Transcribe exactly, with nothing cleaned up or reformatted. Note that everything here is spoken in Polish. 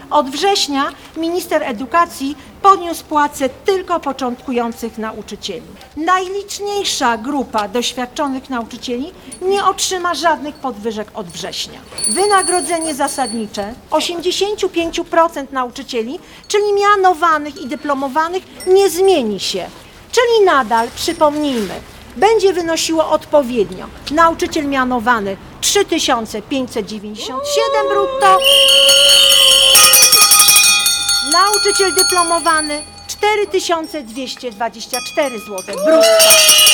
Od września minister edukacji podniósł płace tylko początkujących nauczycieli. Najliczniejsza grupa doświadczonych nauczycieli nie otrzyma żadnych podwyżek od września. Wynagrodzenie zasadnicze osiemdziesiąt pięć procent nauczycieli, czyli mianowanych i dyplomowanych, nie zmieni się. Czyli nadal, przypomnijmy, będzie wynosiło odpowiednio nauczyciel mianowany trzy tysiące pięćset dziewięćdziesiąt siedem brutto, nauczyciel dyplomowany cztery tysiące dwieście dwadzieścia cztery złote brutto.